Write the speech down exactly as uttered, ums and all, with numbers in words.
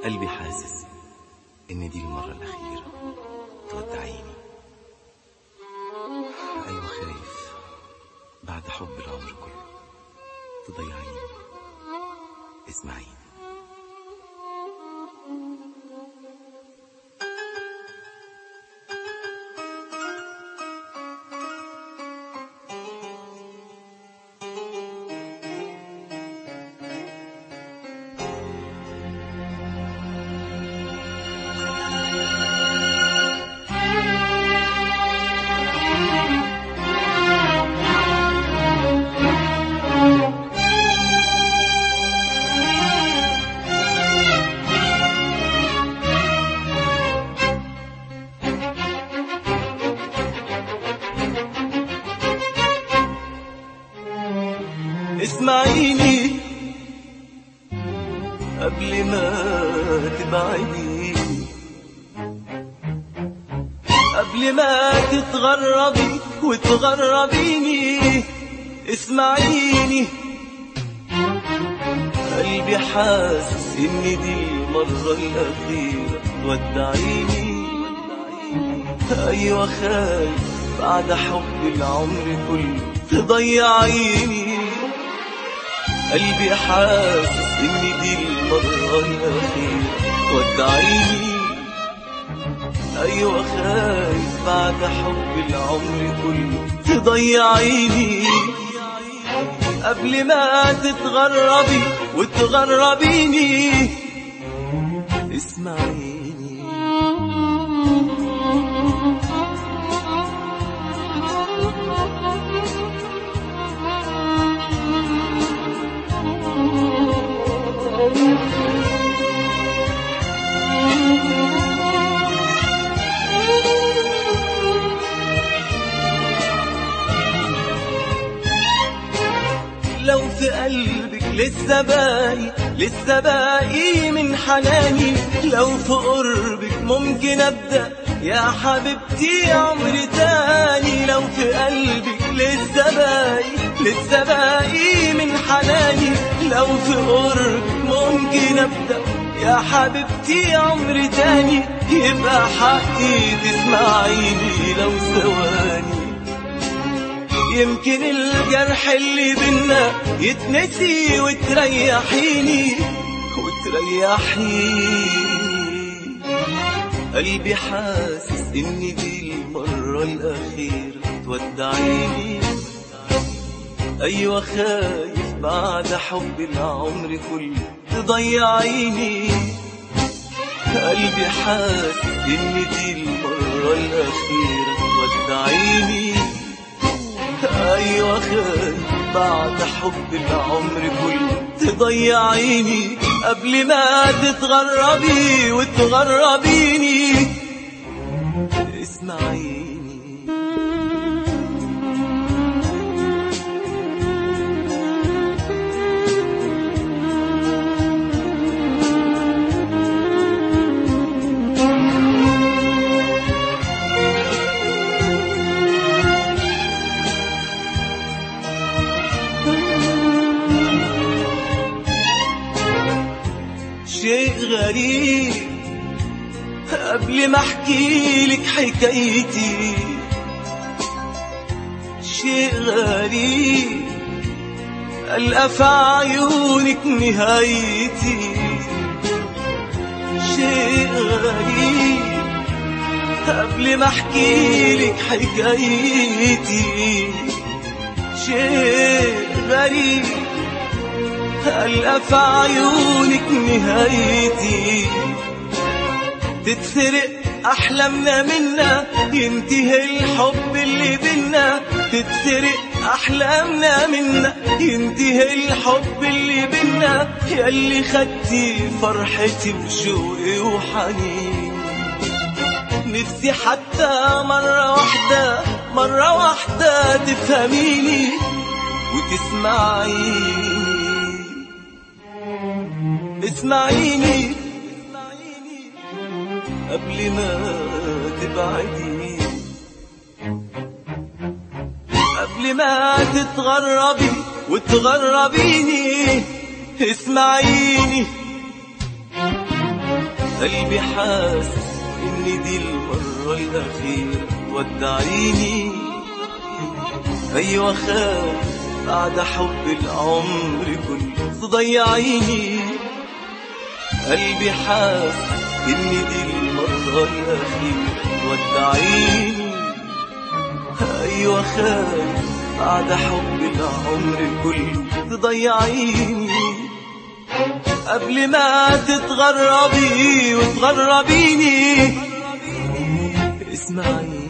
قلبي حاسس إن دي المرة الأخيرة تودعيني. أيوة خايف بعد حب العمر كله تضيعيني. اسمعيني. اسمعيني قبل ما تبعدي، قبل ما تتغربي وتغربيني. اسمعيني قلبي حاسس ان دي المرة الأخيرة تودعيني. ايوه خايف بعد حب العمر كله تضيعيني. قلبي حاسس ان دي المرة الأخيرة تودعيني. ايوه خايف بعد حب العمر كله تضيعيني. قبل ما تتغربي وتغربيني. اسمعيني لو في قلبك لسه باقي لسه باقي من حناني، لو في قربك ممكن ابدا يا حبيبتي عمري تاني. لو في قلبك لسه باقي لسه باقي من حناني، لو في قربك ممكن ابدا يا حبيبتي عمري تاني. يبقى حقي تسمعيني لو ثواني، يمكن الجرح اللي بينا يتنسي وتريحيني وتريحيني. قلبي حاسس ان دي المرة الأخيرة تودعيني. ايوه خايف بعد حب العمر كله تضيعيني. قلبي حاسس ان دي المرة الأخيرة تودعيني. ايوه خايف بعد حب العمر كله تضيعيني. قبل ما تتغربي وتغربيني. اسمعيني شيء غريب قبل ما احكي لك حكايتي. شيء غريب ألقى في عيونك نهايتي. شيء غريب قبل ما احكي لك حكايتي. شيء غريب ألقى في عيونك نهايتي. تتسرق أحلامنا منا ينتهي الحب اللي بينا. تتسرق أحلامنا منا ينتهي الحب اللي بينا. ياللي خدتي فرحتي وشوقي وحنين. نفسي حتى مرة واحدة مرة واحدة تفهميني وتسمعيني. اسمعيني قبل ما تبعدي، قبل ما تتغربي وتغربيني. اسمعيني قلبي حاسس إن دي المرة الأخيرة ودعيني. أيوة خاف بعد حب العمر كله تضيعيني. قلبي حاسس إن دي المرة الأخيرة ودعيني. أيوة خاف بعد حب العمر كله تضيعيني. قبل ما تتغربي وتغربيني اسمعيني.